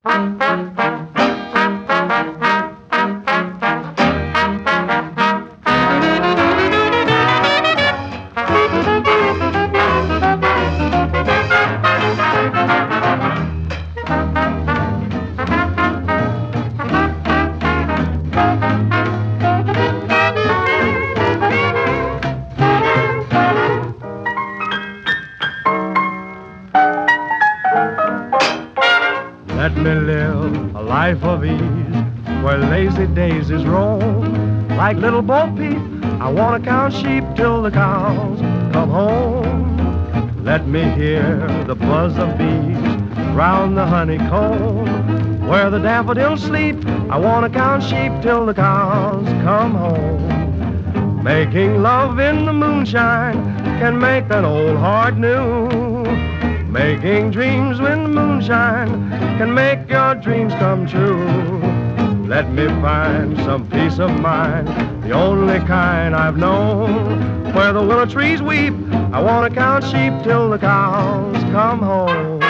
Let me live a life of ease where lazy daisies roam. Like little Bo Peep, I want to count sheep till the cows come home. Let me hear the buzz of bees round the honeycomb. Where the daffodils sleep, I want to count sheep till the cows come home. Making love in the moonshine can make an old heart new. Making dreams in the moonshine can make your dreams come true. Let me find some peace of mind, the only kind I've known. Where the willow trees weep, I want to count sheep till the cows come home.